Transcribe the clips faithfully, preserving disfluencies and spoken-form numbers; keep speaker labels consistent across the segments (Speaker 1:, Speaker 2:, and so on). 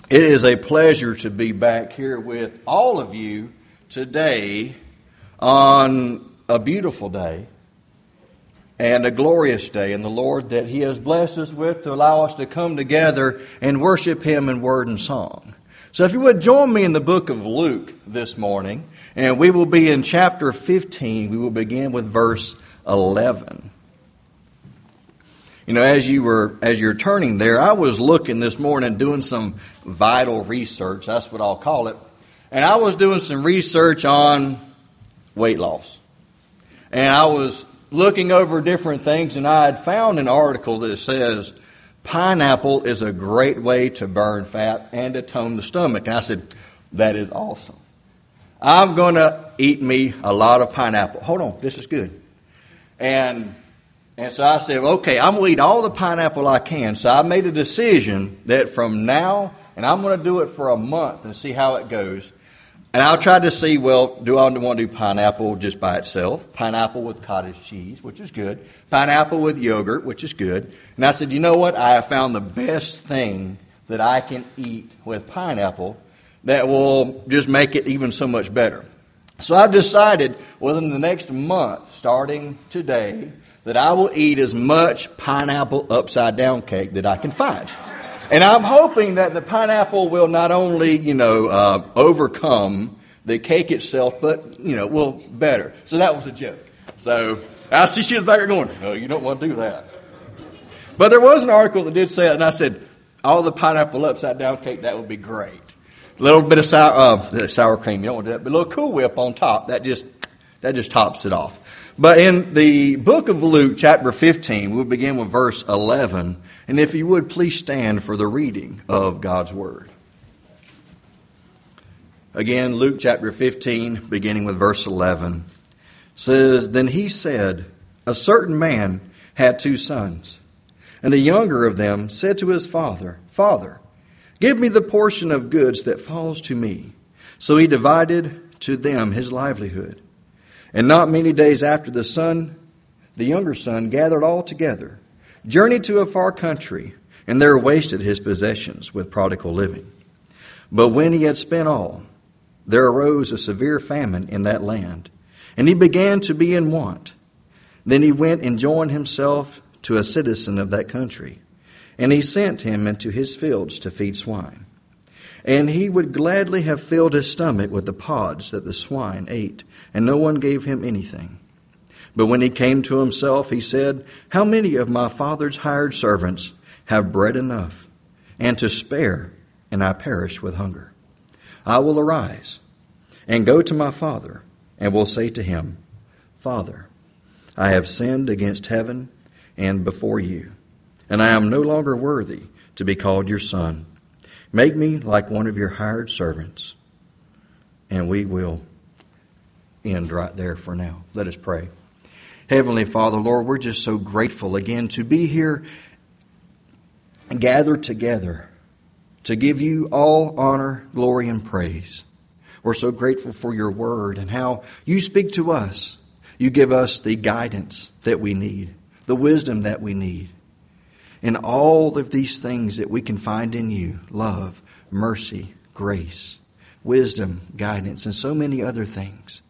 Speaker 1: It is a pleasure to be back here with all of you today on a beautiful day and a glorious day in the Lord that He has blessed us with to allow us to come together and worship Him in word and song. So if you would join me in the book of Luke this morning, and we will be in chapter fifteen. We will begin with verse eleven. You know, as you were as you're turning there, I was looking this morning doing some vital research. That's what I'll call it. And I was doing some research on weight loss. And I was looking over different things, and I had found an article that says pineapple is a great way to burn fat and to tone the stomach. And I said, that is awesome. I'm going to eat me a lot of pineapple. Hold on, this is good. And And so I said, okay, I'm going to eat all the pineapple I can. So I made a decision that from now, and I'm going to do it for a month and see how it goes. And I'll try to see, well, do I want to do pineapple just by itself? Pineapple with cottage cheese, which is good. Pineapple with yogurt, which is good. And I said, you know what? I have found the best thing that I can eat with pineapple that will just make it even so much better. So I decided within the next month, starting today, that I will eat as much pineapple upside down cake that I can find. And I'm hoping that the pineapple will not only, you know, uh, overcome the cake itself, but, you know, will better. So that was a joke. So I see she was back there going, no, you don't want to do that. But there was an article that did say it, and I said, all the pineapple upside down cake, that would be great. A little bit of sour, uh, sour cream, you don't want to do that, but a little Cool Whip on top, that just, that just tops it off. But in the book of Luke, chapter fifteen, we'll begin with verse eleven. And if you would, please stand for the reading of God's Word. Again, Luke chapter fifteen, beginning with verse eleven, says, Then he said, A certain man had two sons. And the younger of them said to his father, Father, give me the portion of goods that falls to me. So he divided to them his livelihood. And not many days after the son, the younger son, gathered all together, journeyed to a far country, and there wasted his possessions with prodigal living. But when he had spent all, there arose a severe famine in that land, and he began to be in want. Then he went and joined himself to a citizen of that country, and he sent him into his fields to feed swine. And he would gladly have filled his stomach with the pods that the swine ate, and no one gave him anything. But when he came to himself, he said, How many of my father's hired servants have bread enough, and to spare, and I perish with hunger? I will arise, and go to my father, and will say to him, Father, I have sinned against heaven and before you, and I am no longer worthy to be called your son. Make me like one of your hired servants. And we will end right there for now. Let us pray. Heavenly Father, Lord, we're just so grateful again to be here and gathered together to give you all honor, glory, and praise. We're so grateful for your word and how you speak to us. You give us the guidance that we need, the wisdom that we need. And all of these things that we can find in you, love, mercy, grace, wisdom, guidance, and so many other things,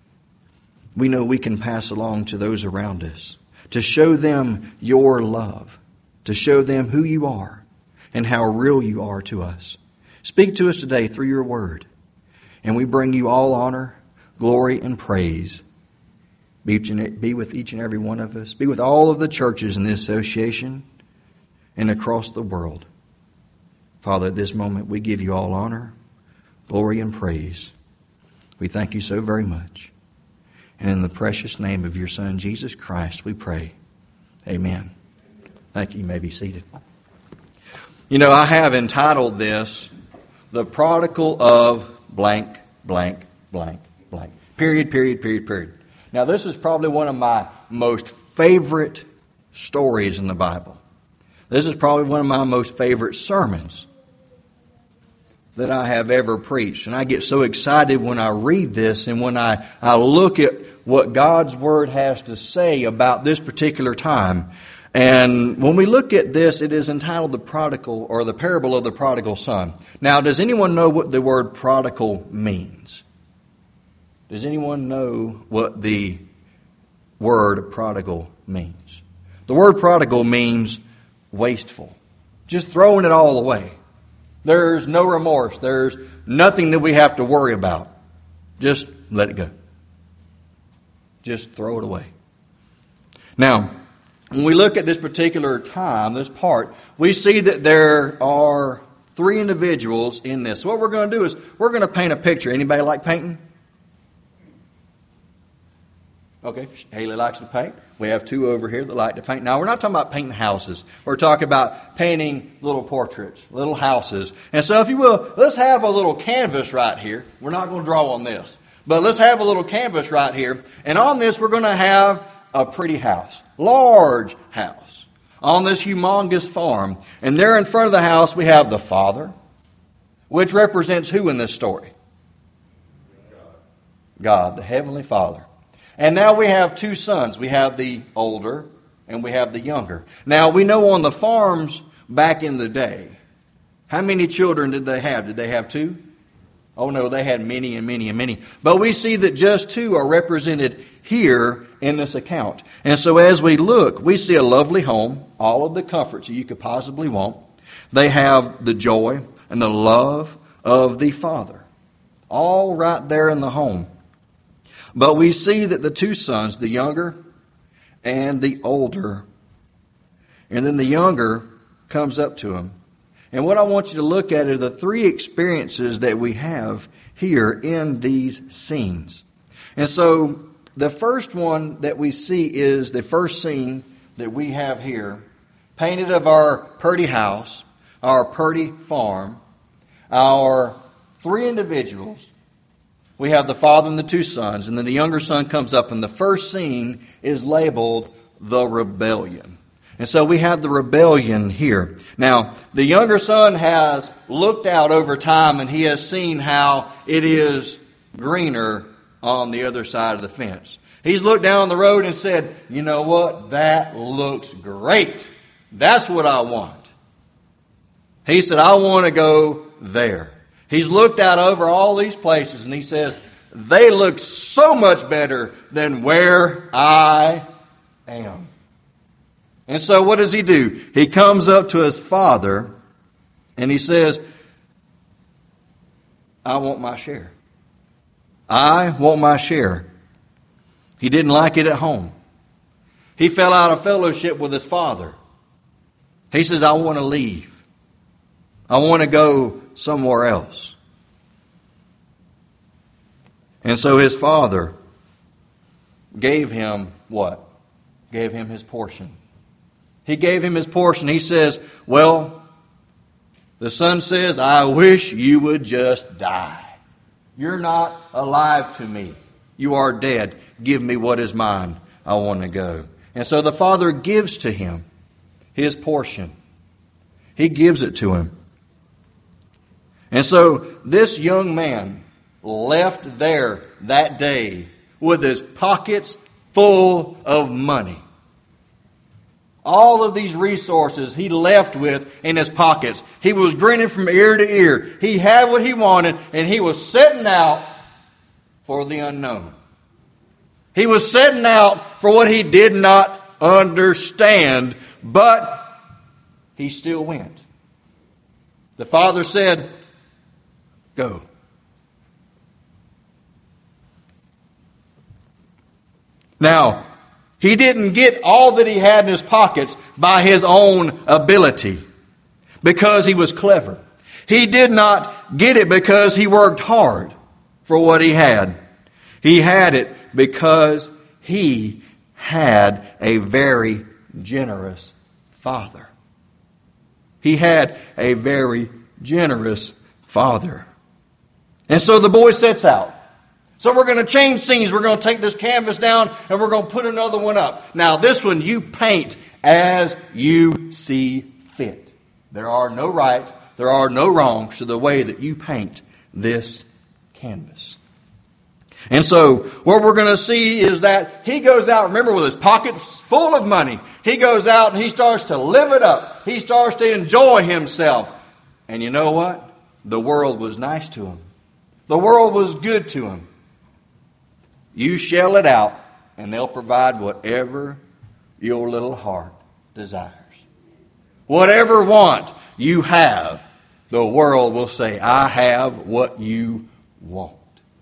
Speaker 1: we know we can pass along to those around us, to show them your love, to show them who you are and how real you are to us. Speak to us today through your word, and we bring you all honor, glory, and praise. Be with each and every one of us. Be with all of the churches in this association and across the world. Father, at this moment, we give you all honor, glory, and praise. We thank you so very much. And in the precious name of your Son, Jesus Christ, we pray. Amen. Thank you. You may be seated. You know, I have entitled this, The Prodigal of blank, blank, blank, blank. Period, period, period, period. Now, this is probably one of my most favorite stories in the Bible. This is probably one of my most favorite sermons that I have ever preached. And I get so excited when I read this and when I, I look at what God's Word has to say about this particular time. And when we look at this, it is entitled The Prodigal, or The Parable of the Prodigal Son. Now, does anyone know what the word prodigal means? Does anyone know what the word prodigal means? The word prodigal means wasteful. Just throwing it all away. There's no remorse. There's nothing that we have to worry about. Just let it go. Just throw it away. Now, when we look at this particular time, this part, we see that there are three individuals in this. So what we're going to do is we're going to paint a picture. Anybody like painting? Okay, Haley likes to paint. We have two over here that like to paint. Now, we're not talking about painting houses. We're talking about painting little portraits, little houses. And so, if you will, let's have a little canvas right here. We're not going to draw on this. But let's have a little canvas right here. And on this, we're going to have a pretty house. Large house. On this humongous farm. And there in front of the house, we have the Father. Which represents who in this story? God, the Heavenly Father. And now we have two sons. We have the older and we have the younger. Now we know on the farms back in the day, how many children did they have? Did they have two? Oh no, they had many and many and many. But we see that just two are represented here in this account. And so as we look, we see a lovely home, all of the comforts that you could possibly want. They have the joy and the love of the Father. All right there in the home. But we see that the two sons, the younger and the older, and then the younger comes up to him. And what I want you to look at are the three experiences that we have here in these scenes. And so the first one that we see is the first scene that we have here, painted of our Purdy house, our Purdy farm, our three individuals. We have the father and the two sons, and then the younger son comes up, and the first scene is labeled the rebellion. And so we have the rebellion here. Now, the younger son has looked out over time, and he has seen how it is greener on the other side of the fence. He's looked down the road and said, you know what, that looks great. That's what I want. He said, I want to go there. He's looked out over all these places and he says, they look so much better than where I am. And so what does he do? He comes up to his father and he says, I want my share. I want my share. He didn't like it at home. He fell out of fellowship with his father. He says, I want to leave. I want to go somewhere else. And so his father gave him what? Gave him his portion. He gave him his portion. He says, well, the son says, I wish you would just die. You're not alive to me. You are dead. Give me what is mine. I want to go. And so the father gives to him his portion. He gives it to him. And so this young man left there that day with his pockets full of money. All of these resources he left with in his pockets. He was grinning from ear to ear. He had what he wanted, and he was setting out for the unknown. He was setting out for what he did not understand, but he still went. The father said, go. Now, he didn't get all that he had in his pockets by his own ability because he was clever. He did not get it because he worked hard for what he had. He had it because he had a very generous father. He had a very generous father. And so the boy sets out. So we're going to change scenes. We're going to take this canvas down and we're going to put another one up. Now this one you paint as you see fit. There are no right, there are no wrongs to the way that you paint this canvas. And so what we're going to see is that he goes out, remember, with his pockets full of money. He goes out and he starts to live it up. He starts to enjoy himself. And you know what? The world was nice to him. The world was good to him. You shell it out and they'll provide whatever your little heart desires. Whatever want you have, the world will say, I have what you want.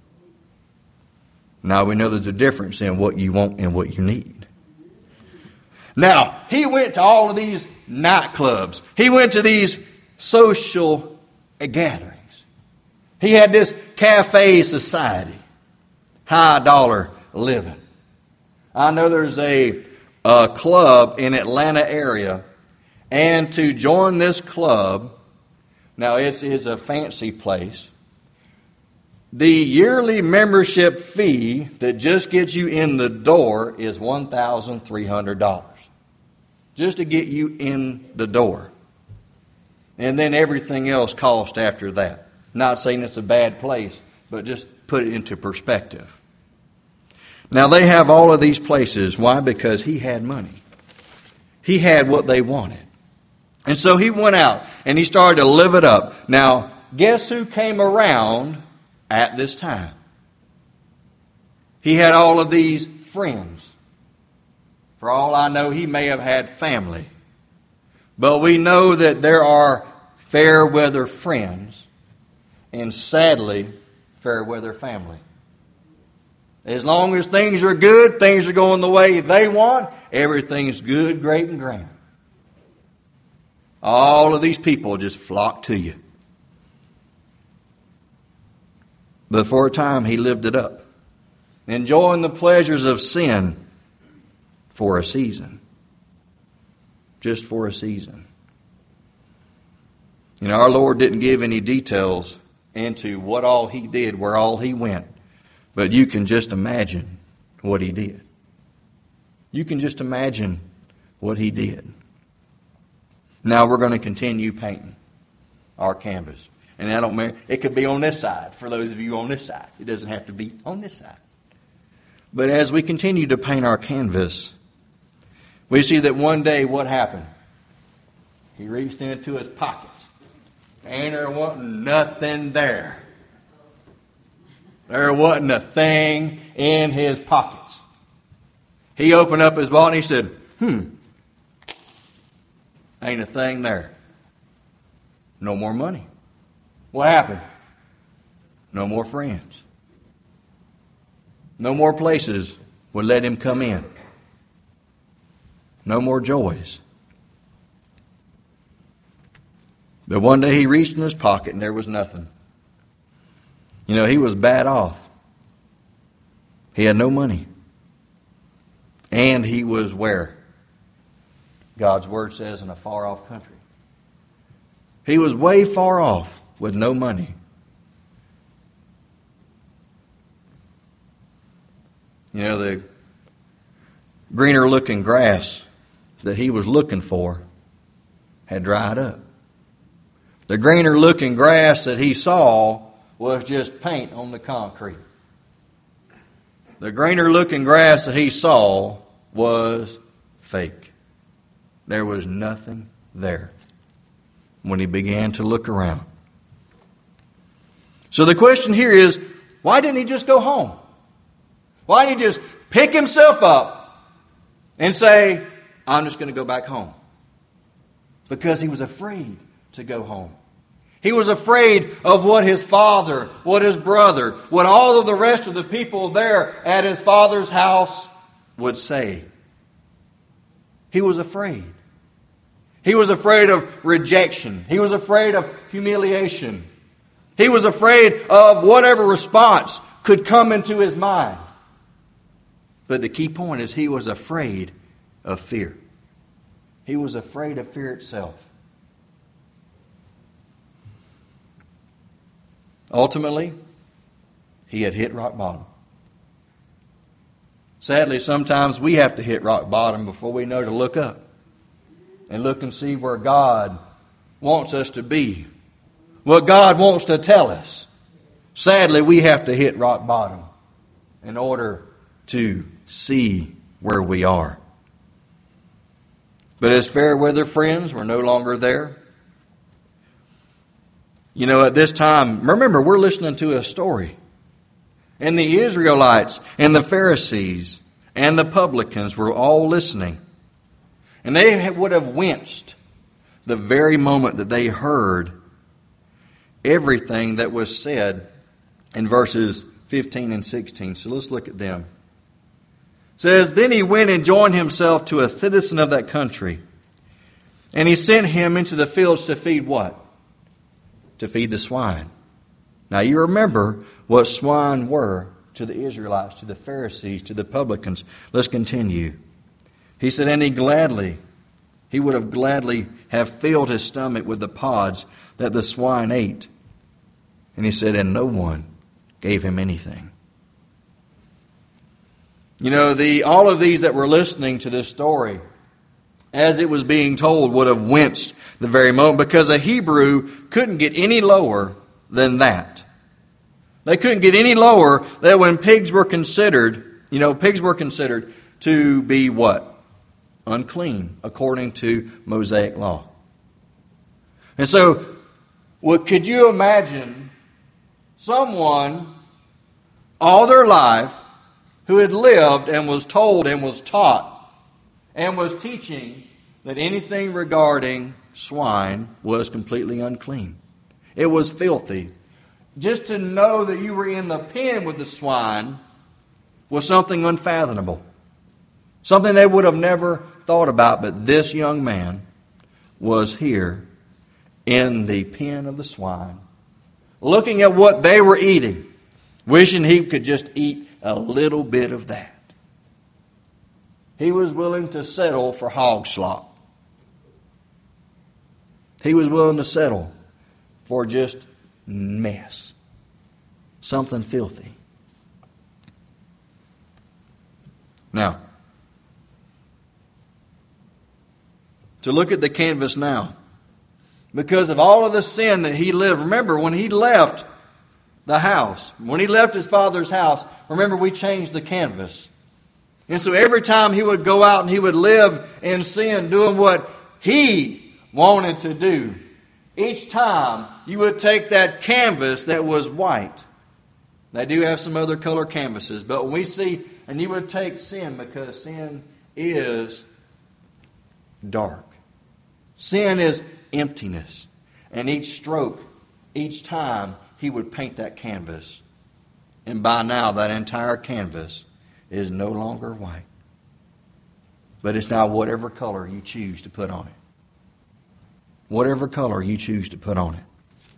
Speaker 1: Now we know there's a difference in what you want and what you need. Now, he went to all of these nightclubs. He went to these social gatherings. He had this cafe society, high dollar living. I know there's a, a club in Atlanta area, and to join this club, now it is a fancy place. The yearly membership fee that just gets you in the door is one thousand three hundred dollars. Just to get you in the door. And then everything else costs after that. Not saying it's a bad place, but just put it into perspective. Now they have all of these places. Why? Because he had money. He had what they wanted. And so he went out and he started to live it up. Now, guess who came around at this time? He had all of these friends. For all I know, he may have had family. But we know that there are fair weather friends and sadly, fair weather family. As long as things are good, things are going the way they want, everything's good, great, and grand. All of these people just flock to you. But for a time, he lived it up, enjoying the pleasures of sin for a season. Just for a season. You know, our Lord didn't give any details into what all he did, where all he went. But you can just imagine what he did. You can just imagine what he did. Now we're going to continue painting our canvas. And I don't mean, it could be on this side for those of you on this side. It doesn't have to be on this side. But as we continue to paint our canvas, we see that one day what happened? He reached into his pockets. And there wasn't nothing there. There wasn't a thing in his pockets. He opened up his wallet and he said, hmm, ain't a thing there. No more money. What happened? No more friends. No more places would let him come in. No more joys. But one day he reached in his pocket and there was nothing. You know, he was bad off. He had no money. And he was where? God's word says in a far off country. He was way far off with no money. You know, the greener looking grass that he was looking for had dried up. The greener looking grass that he saw was just paint on the concrete. The greener looking grass that he saw was fake. There was nothing there when he began to look around. So the question here is, why didn't he just go home? Why didn't he just pick himself up and say, I'm just going to go back home? Because he was afraid to go home. He was afraid of what his father, what his brother, what all of the rest of the people there at his father's house would say. He was afraid. He was afraid of rejection. He was afraid of humiliation. He was afraid of whatever response could come into his mind. But the key point is he was afraid of fear. He was afraid of fear itself. Ultimately, he had hit rock bottom. Sadly, sometimes we have to hit rock bottom before we know to look up and look and see where God wants us to be, what God wants to tell us. Sadly, we have to hit rock bottom in order to see where we are. But his fair weather friends were no longer there. You know, at this time, remember, we're listening to a story. And the Israelites and the Pharisees and the publicans were all listening. And they would have winced the very moment that they heard everything that was said in verses fifteen and sixteen. So let's look at them. It says, then he went and joined himself to a citizen of that country. And he sent him into the fields to feed what? To feed the swine. Now you remember what swine were to the Israelites, to the Pharisees, to the publicans. Let's continue. He said, and he gladly, he would have gladly have filled his stomach with the pods that the swine ate. And he said, and no one gave him anything. You know, the all of these that were listening to this story, as it was being told, would have winced the very moment, because a Hebrew couldn't get any lower than that. They couldn't get any lower than when pigs were considered, you know, pigs were considered to be what? Unclean, according to Mosaic law. And so, what could you imagine someone all their life who had lived and was told and was taught and was teaching that anything regarding swine was completely unclean? It was filthy. Just to know that you were in the pen with the swine was something unfathomable. Something they would have never thought about. But this young man was here in the pen of the swine, looking at what they were eating, wishing he could just eat a little bit of that. He was willing to settle for hog slop. He was willing to settle for just mess. Something filthy. Now, to look at the canvas now, because of all of the sin that he lived. Remember, when he left the house, when he left his father's house, remember we changed the canvas. And so every time he would go out and he would live in sin, doing what he wanted to do, each time you would take that canvas that was white. They do have some other color canvases, but when we see, and you would take sin, because sin is dark. Sin is emptiness. And each stroke, each time, he would paint that canvas. And by now, that entire canvas is no longer white. But it's now whatever color you choose to put on it. Whatever color you choose to put on it.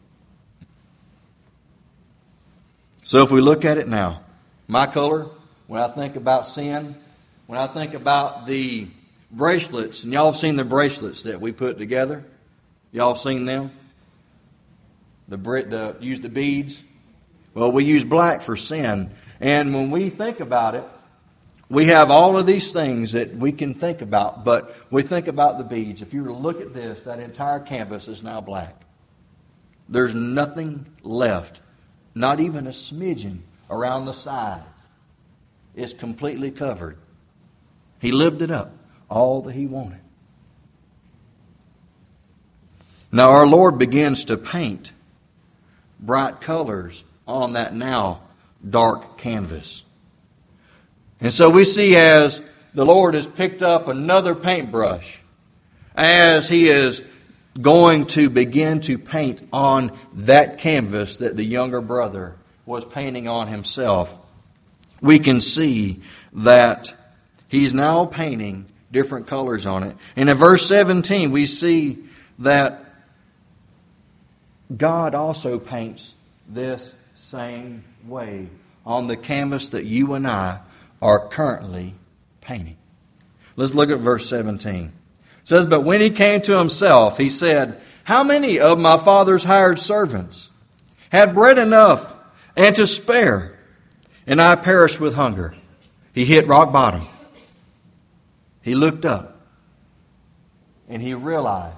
Speaker 1: So if we look at it now, my color, when I think about sin, when I think about the bracelets, and y'all have seen the bracelets that we put together. Y'all seen them? The, the use the beads. Well, we use black for sin. And when we think about it, we have all of these things that we can think about, but we think about the beads. If you were to look at this, that entire canvas is now black. There's nothing left, not even a smidgen around the sides. It's completely covered. He lived it up, all that he wanted. Now our Lord begins to paint bright colors on that now dark canvas. And so we see as the Lord has picked up another paintbrush, as he is going to begin to paint on that canvas that the younger brother was painting on himself, we can see that he's now painting different colors on it. And in verse seventeen, we see that God also paints this same way on the canvas that you and I are currently painting. Let's look at verse seventeen. It says, but when he came to himself, he said, how many of my father's hired servants had bread enough and to spare, and I perished with hunger? He hit rock bottom. He looked up, and he realized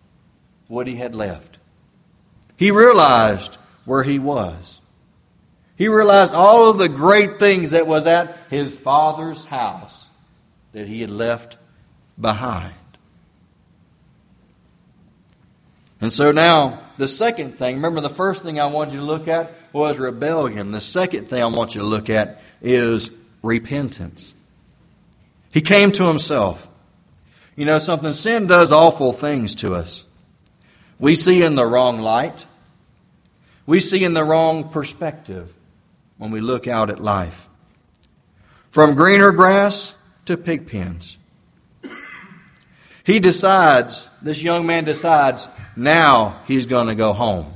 Speaker 1: what he had left. He realized where he was. He realized all of the great things that was at his father's house that he had left behind. And so now, the second thing, remember the first thing I wanted you to look at was rebellion. The second thing I want you to look at is repentance. He came to himself. You know something? Sin does awful things to us. We see in the wrong light. We see in the wrong perspective when we look out at life. From greener grass to pig pens. He decides, this young man decides, now he's going to go home.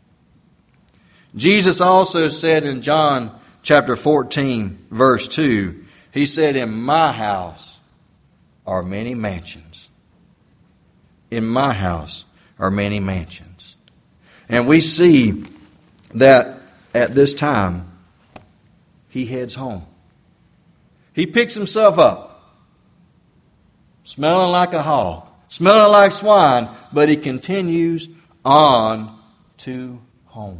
Speaker 1: Jesus also said in John chapter fourteen, verse two, he said, in my house are many mansions. In my house are many mansions. And we see that at this time, he heads home. He picks himself up, smelling like a hog, smelling like swine, but he continues on to home.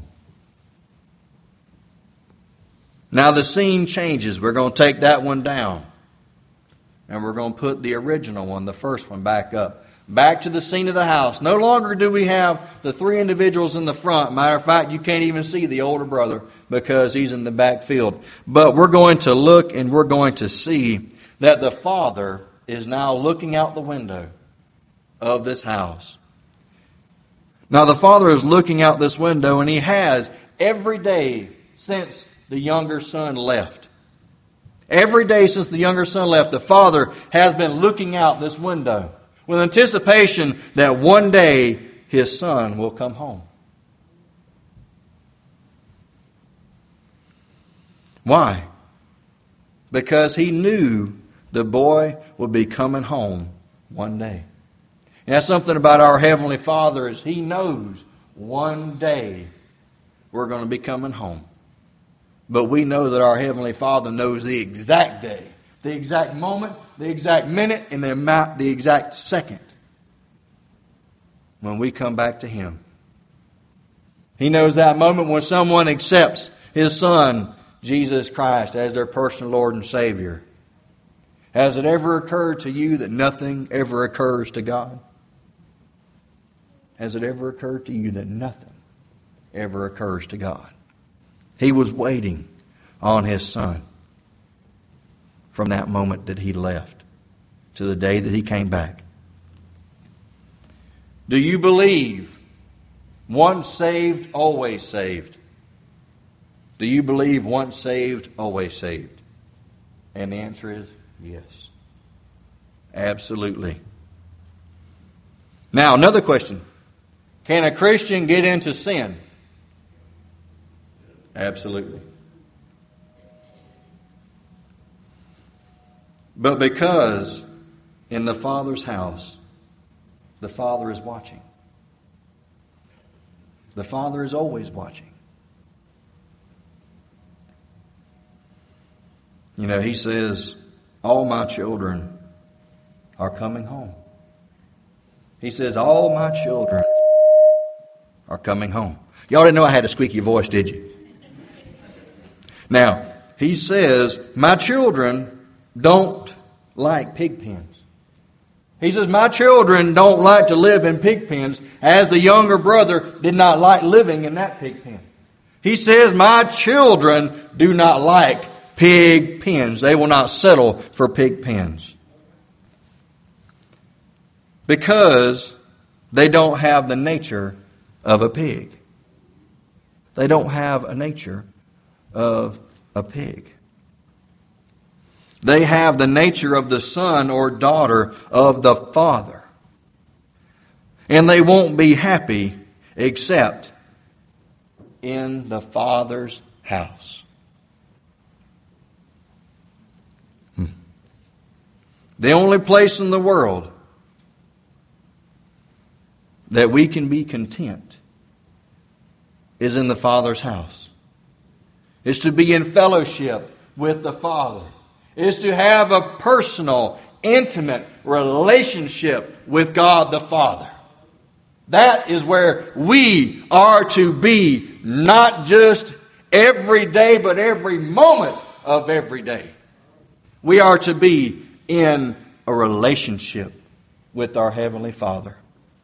Speaker 1: Now the scene changes. We're going to take that one down. And we're going to put the original one, the first one, back up. Back to the scene of the house. No longer do we have the three individuals in the front. Matter of fact, you can't even see the older brother because he's in the back field. But we're going to look and we're going to see that the father is now looking out the window of this house. Now the father is looking out this window, and he has every day since the younger son left. Every day since the younger son left, the father has been looking out this window with anticipation that one day his son will come home. Why? Because he knew the boy would be coming home one day. And that's something about our Heavenly Father, is He knows one day we're going to be coming home. But we know that our Heavenly Father knows the exact day, the exact moment, the exact minute, and the amount, the exact second when we come back to Him. He knows that moment when someone accepts His Son, Jesus Christ, as their personal Lord and Savior. Has it ever occurred to you that nothing ever occurs to God? Has it ever occurred to you that nothing ever occurs to God? He was waiting on His Son from that moment that He left to the day that He came back. Do you believe once saved, always saved? Do you believe once saved, always saved? And the answer is yes. Absolutely. Now, another question. Can a Christian get into sin? Absolutely. But because in the Father's house, the Father is watching. The Father is always watching. You know, He says, all my children are coming home. He says, all my children are coming home. Y'all didn't know I had a squeaky voice, did you? Now, He says, my children don't like pig pens. He says, my children don't like to live in pig pens, as the younger brother did not like living in that pig pen. He says, my children do not like pig pens. They will not settle for pig pens. Because they don't have the nature of a pig. They don't have a nature of a pig. They have the nature of the son or daughter of the Father. And they won't be happy except in the Father's house. Hmm. The only place in the world that we can be content is in the Father's house. Is to be in fellowship with the Father. Is to have a personal, intimate relationship with God the Father. That is where we are to be, not just every day, but every moment of every day. We are to be in a relationship with our Heavenly Father.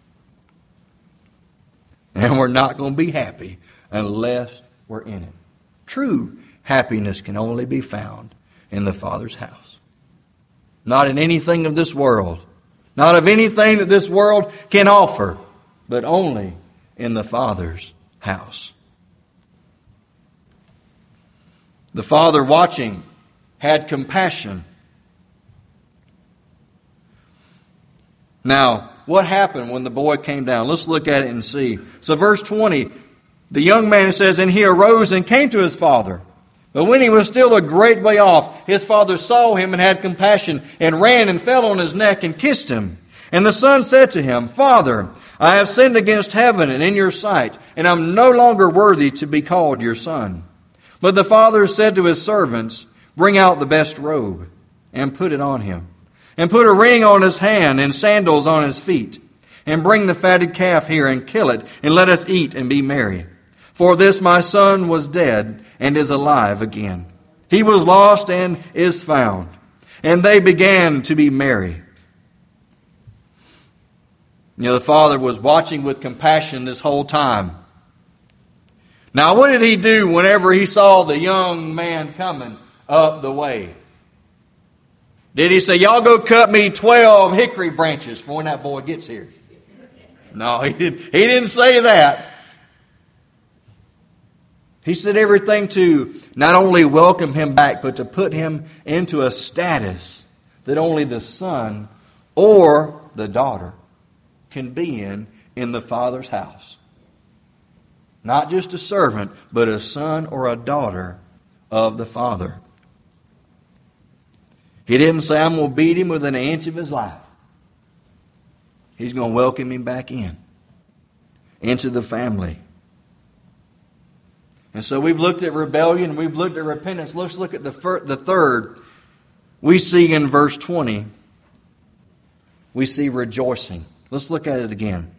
Speaker 1: And we're not going to be happy unless we're in it. True happiness can only be found in the Father's house. Not in anything of this world. Not of anything that this world can offer. But only in the Father's house. The Father, watching, had compassion. Now, what happened when the boy came down? Let's look at it and see. So verse twenty, the young man, it says, and he arose and came to his father. But when he was still a great way off, his father saw him and had compassion, and ran and fell on his neck and kissed him. And the son said to him, Father, I have sinned against heaven and in your sight, and I'm no longer worthy to be called your son. But the father said to his servants, Bring out the best robe, and put it on him. And put a ring on his hand and sandals on his feet. And bring the fatted calf here and kill it, and let us eat and be merry. For this my son was dead and is alive again. He was lost and is found. And they began to be merry. You know, the father was watching with compassion this whole time. Now, what did he do whenever he saw the young man coming up the way? Did he say, y'all go cut me twelve hickory branches for when that boy gets here? No, he didn't, he didn't say that. He said everything to not only welcome him back, but to put him into a status that only the son or the daughter can be in in the Father's house. Not just a servant, but a son or a daughter of the Father. He didn't say, I'm going to beat him within an inch of his life. He's going to welcome him back in, into the family. And so we've looked at rebellion, we've looked at repentance. Let's look at the, fir- the third. We see in verse twenty, we see rejoicing. Let's look at it again.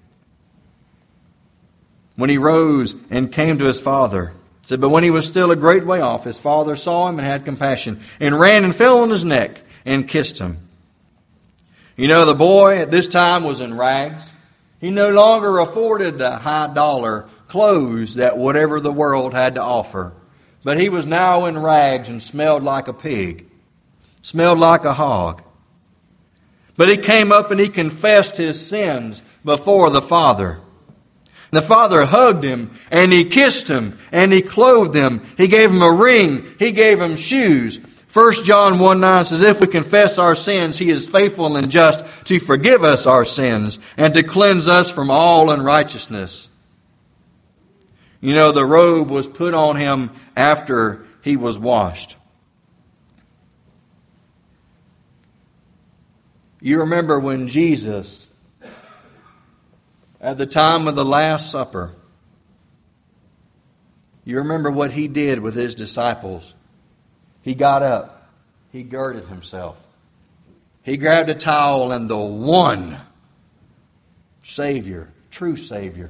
Speaker 1: When he rose and came to his father, it said, but when he was still a great way off, his father saw him and had compassion, and ran and fell on his neck and kissed him. You know, the boy at this time was in rags. He no longer afforded the high dollar clothes that whatever the world had to offer. But he was now in rags and smelled like a pig, smelled like a hog. But he came up and he confessed his sins before the Father. The Father hugged him and he kissed him and he clothed him. He gave him a ring. He gave him shoes. First John one nine says, if we confess our sins, He is faithful and just to forgive us our sins and to cleanse us from all unrighteousness. You know, the robe was put on him after he was washed. You remember when Jesus, at the time of the Last Supper, you remember what He did with His disciples. He got up. He girded Himself. He grabbed a towel and the one Savior, true Savior,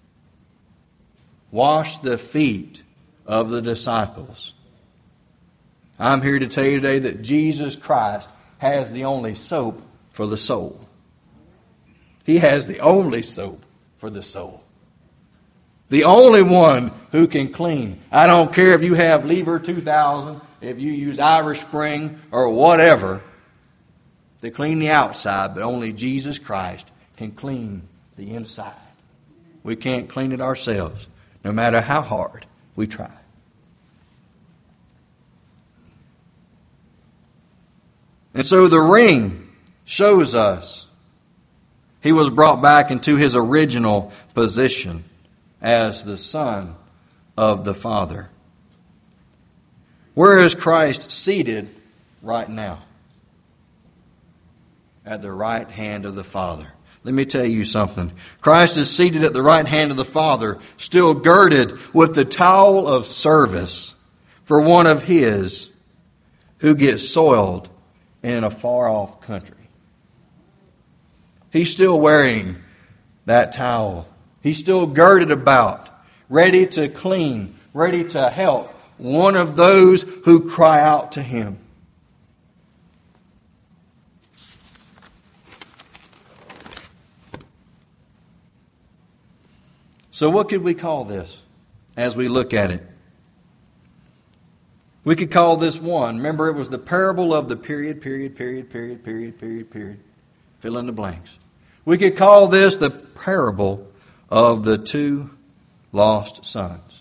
Speaker 1: washed the feet of the disciples. I'm here to tell you today that Jesus Christ has the only soap for the soul. He has the only soap for the soul. The only one who can clean. I don't care if you have Lever two thousand, if you use Irish Spring or whatever to clean the outside, but only Jesus Christ can clean the inside. We can't clean it ourselves, no matter how hard we try. And so the ring shows us he was brought back into his original position as the Son of the Father. Where is Christ seated right now? At the right hand of the Father. Let me tell you something. Christ is seated at the right hand of the Father, still girded with the towel of service for one of His who gets soiled in a far-off country. He's still wearing that towel. He's still girded about, ready to clean, ready to help one of those who cry out to Him. So what could we call this as we look at it? We could call this one. Remember, it was the parable of the period, period, period, period, period, period, period. Fill in the blanks. We could call this the parable of the two lost sons.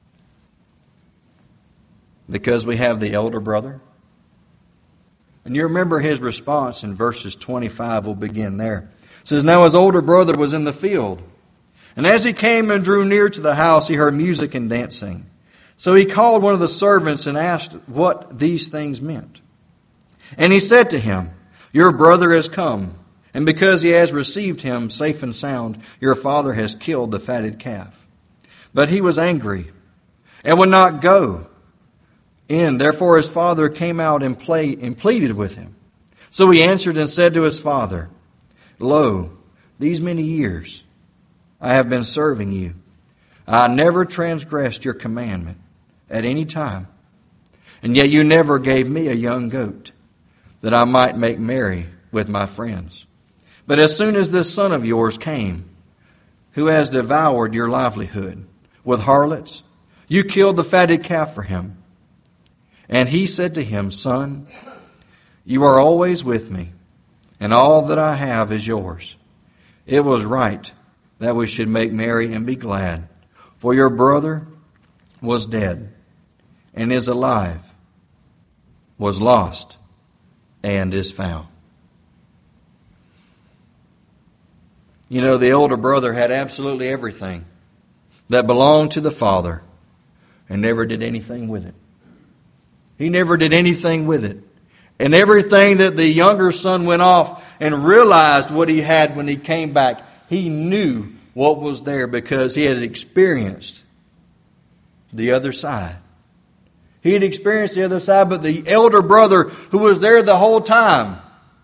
Speaker 1: Because we have the elder brother. And you remember his response in verses twenty-five. We'll begin there. It says, "Now his older brother was in the field. And as he came and drew near to the house, he heard music and dancing. So he called one of the servants and asked what these things meant. And he said to him, 'Your brother has come, and because he has received him safe and sound, your father has killed the fatted calf.' But he was angry and would not go in. Therefore his father came out and, play, and pleaded with him. So he answered and said to his father, 'Lo, these many years I have been serving you. I never transgressed your commandment at any time. And yet you never gave me a young goat that I might make merry with my friends. But as soon as this son of yours came, who has devoured your livelihood with harlots, you killed the fatted calf for him.' And he said to him, 'Son, you are always with me, and all that I have is yours. It was right that we should make merry and be glad. For your brother was dead and is alive, was lost and is found.'" You know, the older brother had absolutely everything that belonged to the father and never did anything with it. He never did anything with it. And everything that the younger son went off and realized what he had when he came back, he knew what was there because he had experienced the other side. He had experienced the other side, but the elder brother who was there the whole time,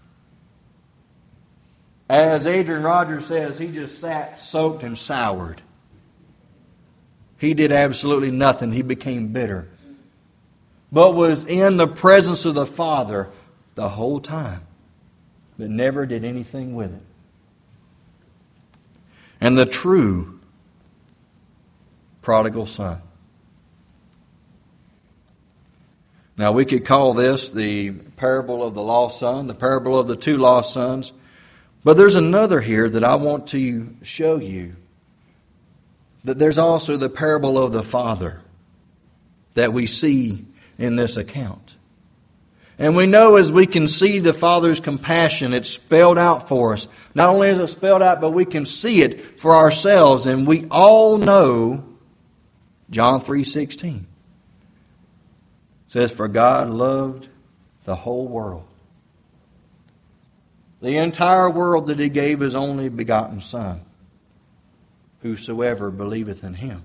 Speaker 1: as Adrian Rogers says, he just sat, soaked, and soured. He did absolutely nothing. He became bitter. But was in the presence of the Father the whole time, but never did anything with it. And the true prodigal son. Now we could call this the parable of the lost son, the parable of the two lost sons. But there's another here that I want to show you. That there's also the parable of the father that we see in this account. And we know as we can see the Father's compassion, it's spelled out for us. Not only is it spelled out, but we can see it for ourselves. And we all know John three sixteen. It says, "For God loved the whole world." The entire world that He gave His only begotten Son. Whosoever believeth in Him.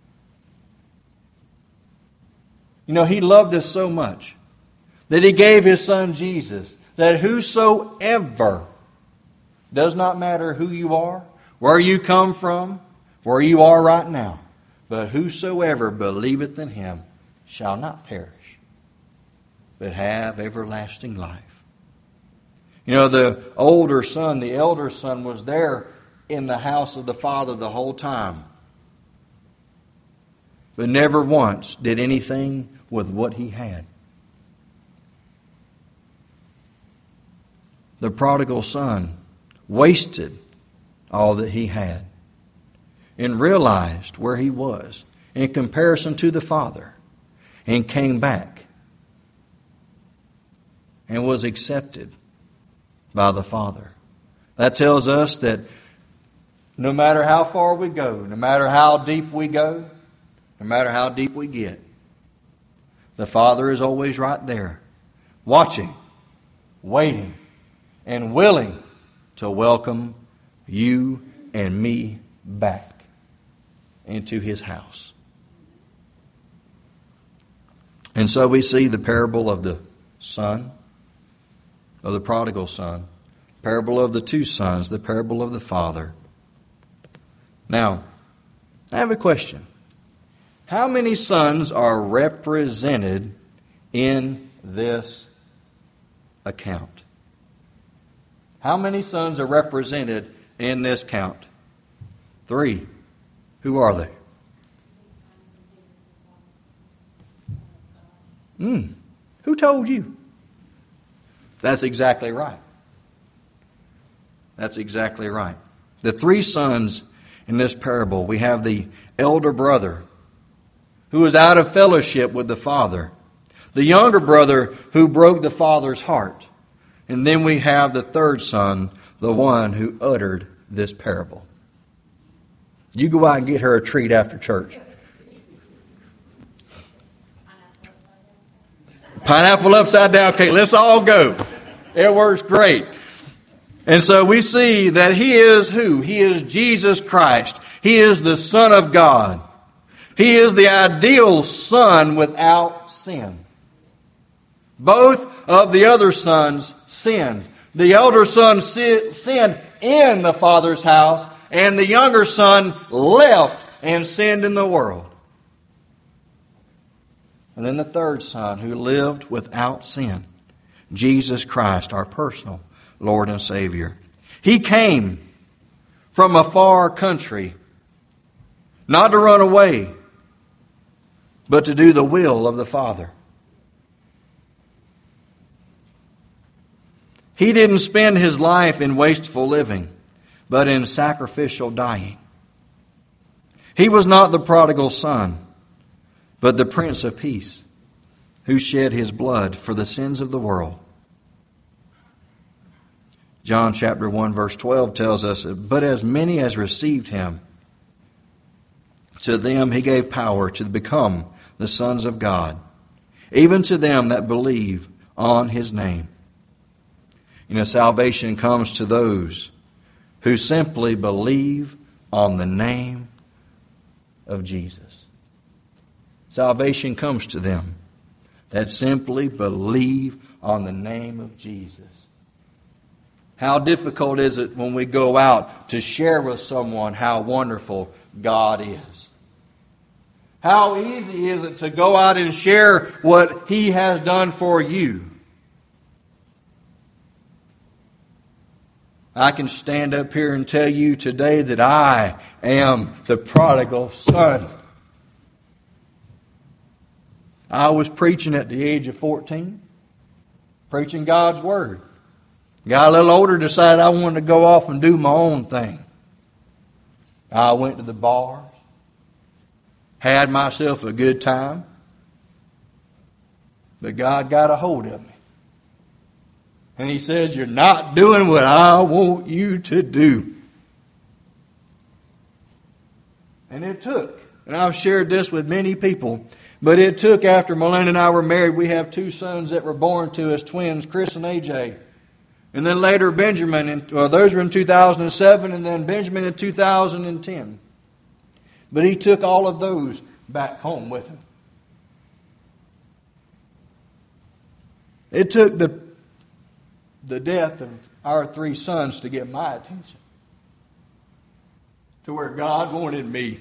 Speaker 1: You know, He loved us so much that He gave His Son Jesus, that whosoever, does not matter who you are, where you come from, where you are right now, but whosoever believeth in Him shall not perish, but have everlasting life. You know, the older son, the elder son was there in the house of the Father the whole time, but never once did anything with what he had. The prodigal son wasted all that he had and realized where he was in comparison to the Father and came back and was accepted by the Father. That tells us that no matter how far we go, no matter how deep we go, no matter how deep we get, the Father is always right there, watching, waiting, and willing to welcome you and me back into His house. And so we see the parable of the son, of the prodigal son, parable of the two sons, the parable of the father. Now, I have a question. How many sons are represented in this account? How many sons are represented in this count? Three. Who are they? Hmm. Who told you? That's exactly right. That's exactly right. The three sons in this parable, we have the elder brother who was out of fellowship with the father, the younger brother who broke the father's heart, and then we have the third son, the one who uttered this parable. You go out and get her a treat after church. Pineapple upside down cake. Let's all go. It works great. And so we see that He is who? He is Jesus Christ. He is the Son of God. He is the ideal Son without sin. Both of the other sons sinned. The elder son sinned in the Father's house, and the younger son left and sinned in the world. And then the third son who lived without sin, Jesus Christ, our personal Lord and Savior. He came from a far country, not to run away, but to do the will of the Father. He didn't spend His life in wasteful living, but in sacrificial dying. He was not the prodigal son, but the Prince of Peace, who shed His blood for the sins of the world. John chapter one verse twelve tells us, "But as many as received Him, to them He gave power to become the sons of God, even to them that believe on His name." You know, salvation comes to those who simply believe on the name of Jesus. Salvation comes to them that simply believe on the name of Jesus. How difficult is it when we go out to share with someone how wonderful God is? How easy is it to go out and share what He has done for you? I can stand up here and tell you today that I am the prodigal son. I was preaching at the age of fourteen, preaching God's Word. Got a little older, decided I wanted to go off and do my own thing. I went to the bars, had myself a good time, but God got a hold of me. And He says, "You're not doing what I want you to do." And it took, and I've shared this with many people, but it took after Melinda and I were married. We have two sons that were born to us, twins, Chris and A J. And then later Benjamin, and, well, those were in two thousand seven, and then Benjamin in two thousand ten. But He took all of those back home with Him. It took the the death of our three sons to get my attention to where God wanted me.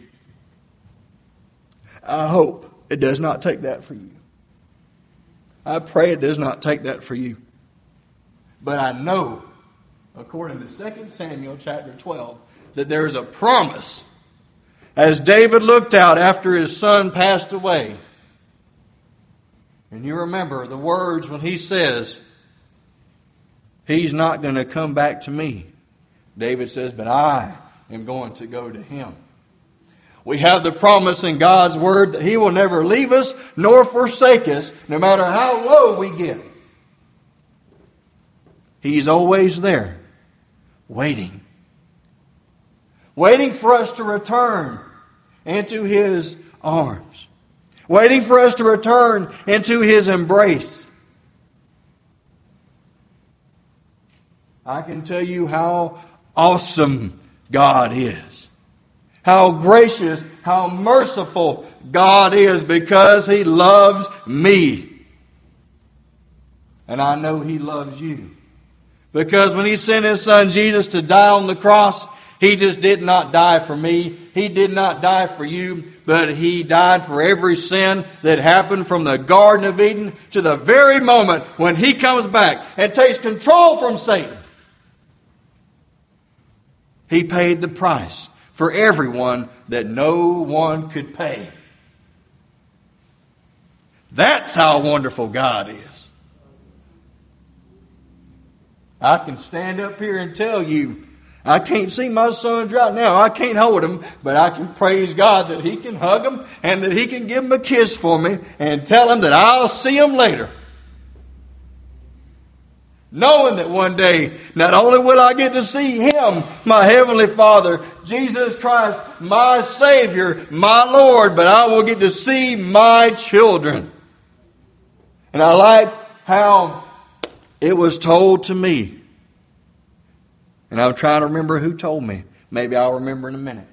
Speaker 1: I hope it does not take that for you. I pray it does not take that for you. But I know, according to Second Samuel chapter twelve, that there is a promise. As David looked out after his son passed away, and you remember the words when he says, "He's not going to come back to me." David says, "But I am going to go to him." We have the promise in God's Word that He will never leave us nor forsake us, no matter how low we get. He's always there, waiting. Waiting for us to return into His arms. Waiting for us to return into His embrace. I can tell you how awesome God is. How gracious, how merciful God is, because He loves me. And I know He loves you. Because when He sent His Son Jesus to die on the cross, He just did not die for me. He did not die for you, but He died for every sin that happened from the Garden of Eden to the very moment when He comes back and takes control from Satan. He paid the price for everyone that no one could pay. That's how wonderful God is. I can stand up here and tell you, I can't see my sons right now. I can't hold them, but I can praise God that He can hug them and that He can give them a kiss for me and tell them that I'll see them later. Knowing that one day, not only will I get to see Him, my Heavenly Father, Jesus Christ, my Savior, my Lord, but I will get to see my children. And I like how it was told to me. And I'm trying to remember who told me. Maybe I'll remember in a minute.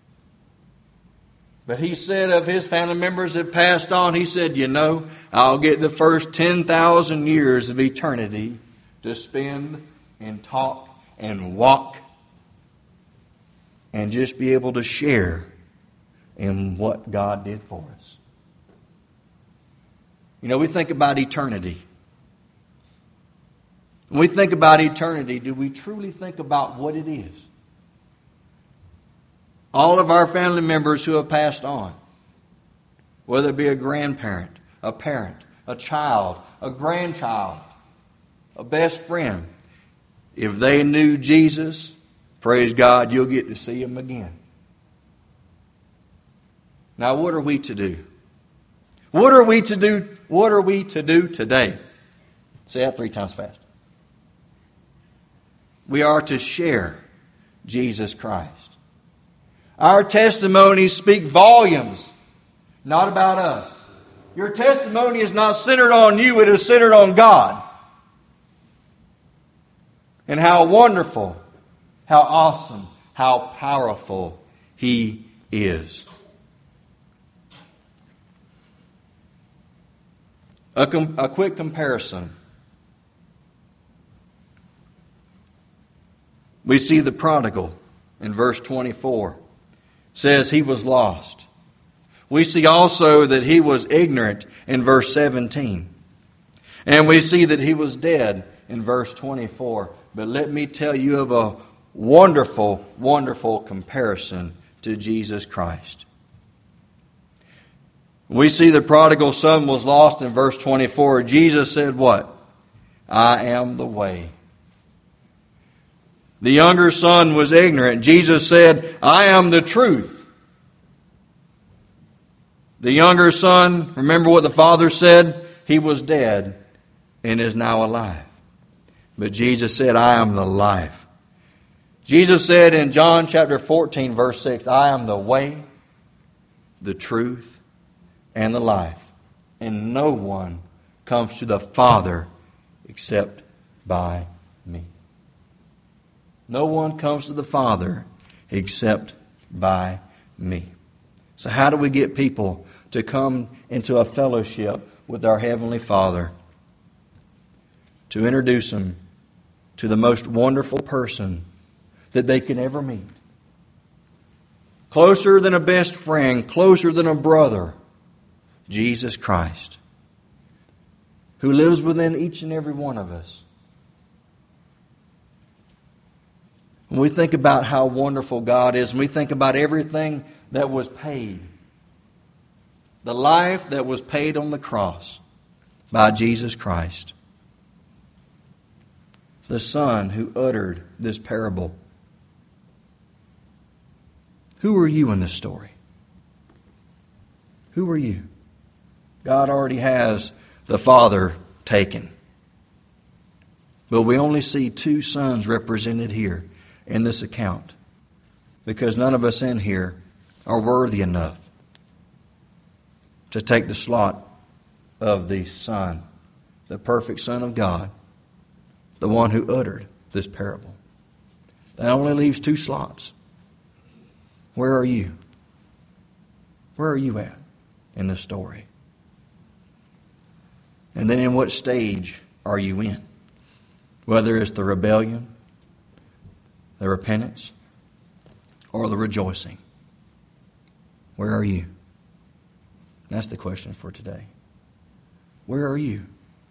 Speaker 1: But he said of his family members that passed on, he said, you know, I'll get the first ten thousand years of eternity to spend and talk and walk and just be able to share in what God did for us. You know, we think about eternity. When we think about eternity, do we truly think about what it is? All of our family members who have passed on, whether it be a grandparent, a parent, a child, a grandchild, a best friend, if they knew Jesus, praise God, you'll get to see them again. Now, what are we to do? What are we to do? What are we to do today? Say that three times fast. We are to share Jesus Christ. Our testimonies speak volumes, not about us. Your testimony is not centered on you, it is centered on God. And how wonderful, how awesome, how powerful He is. A, com- a quick comparison. We see the prodigal in verse twenty-four. Says he was lost. We see also that he was ignorant in verse seventeen. And we see that he was dead in verse twenty-four. But let me tell you of a wonderful, wonderful comparison to Jesus Christ. We see the prodigal son was lost in verse twenty-four. Jesus said what? I am the way. The younger son was ignorant. Jesus said, I am the truth. The younger son, remember what the father said? He was dead and is now alive. But Jesus said, I am the life. Jesus said in John chapter fourteen, verse six, I am the way, the truth, and the life. And no one comes to the Father except by me. No one comes to the Father except by me. So how do we get people to come into a fellowship with our Heavenly Father? To introduce them to the most wonderful person that they can ever meet. Closer than a best friend, closer than a brother, Jesus Christ, who lives within each and every one of us. When we think about how wonderful God is, and we think about everything that was paid, the life that was paid on the cross by Jesus Christ, the Son who uttered this parable. Who are you in this story? Who are you? God already has the Father taken. But we only see two sons represented here in this account, because none of us in here are worthy enough to take the slot of the Son, the perfect Son of God, the one who uttered this parable. That only leaves two slots. Where are you? Where are you at in this story? And then in what stage are you in? Whether it's the rebellion, the repentance, or the rejoicing? Where are you? That's the question for today. Where are you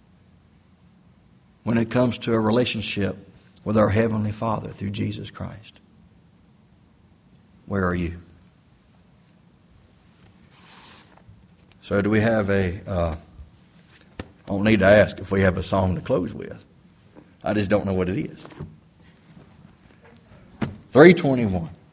Speaker 1: when it comes to a relationship with our Heavenly Father through Jesus Christ? Where are you? So do we have a, uh, I don't need to ask if we have a song to close with. I just don't know what it is. three twenty-one.